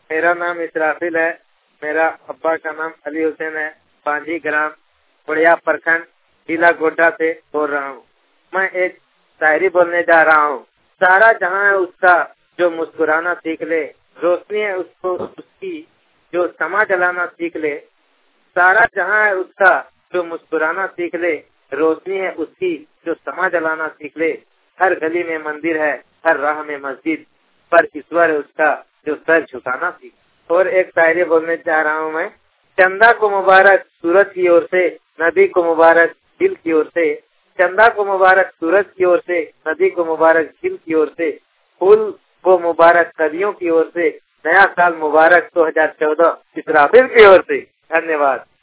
मेरा नाम इसराफिल है। मेरा अब्बा का नाम अली हुसैन है। पांजी ग्राम बुढ़िया प्रखंड जिला गोड्डा से बोल रहा हूँ। मैं एक शायरी बोलने जा रहा हूँ। सारा जहां है उसका जो मुस्कुराना सीख ले, रोशनी है उसको उसकी जो समा जलाना सीख ले। सारा जहां है उसका जो मुस्कुराना सीख ले, रोशनी है उसकी जो समा जलाना सीख ले। हर गली में मंदिर है, हर राह में मस्जिद, पर ईश्वर है उसका जो सर झुकाना सीख। और एक शायरी बोलने जा रहा हूँ मैं। चंदा को मुबारक सूरज की ओर से, नदी को मुबारक दिल की ओर से। चंदा को मुबारक सूरज की ओर से, नदी को मुबारक दिल की ओर से, फूल को मुबारक सदियों की ओर से, नया साल मुबारक 2014 इसराफिल की ओर से। धन्यवाद।